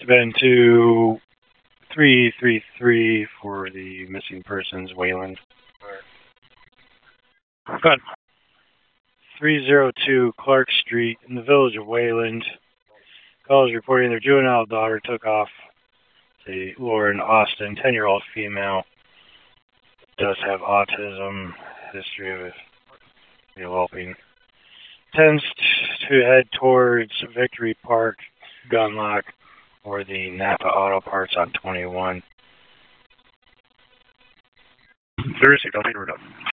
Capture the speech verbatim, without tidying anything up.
been to three three three for the missing persons, Wayland. Got three oh two Clark Street in the village of Wayland. Callers reporting their juvenile daughter took off. The Lauren Austin, ten-year-old female, does have autism, history of developing. Tends to head towards Victory Park, Gunlock, or the Napa Auto Parts on twenty-one. Thursday, don't take her up.